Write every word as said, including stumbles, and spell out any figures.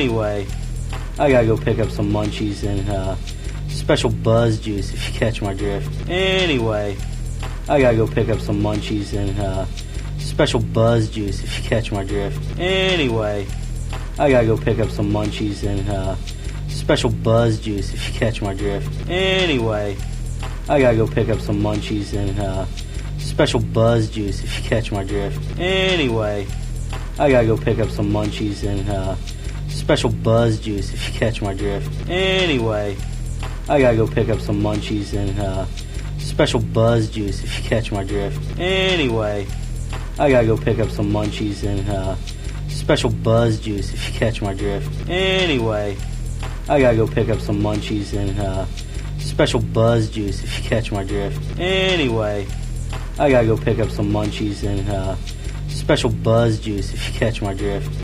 Anyway, I gotta go pick up some munchies and uh, special buzz juice, if you catch my drift. Anyway, I gotta go pick up some munchies and uh, special buzz juice, if you catch my drift. Anyway, I gotta go pick up some munchies and uh, special buzz juice, if you catch my drift. Anyway, I gotta go pick up some munchies and uh, special buzz juice, if you catch my drift. Anyway, I gotta go pick up some munchies and uh, special buzz juice, if you catch my drift. Anyway, I gotta go pick up some munchies and uh, special buzz juice, if you catch my drift. Anyway, I gotta go pick up some munchies and uh, special buzz juice, if you catch my drift. Anyway, I gotta go pick up some munchies and uh, special buzz juice, if you catch my drift. Anyway, I gotta go pick up some munchies and uh, special buzz juice, if you catch my drift.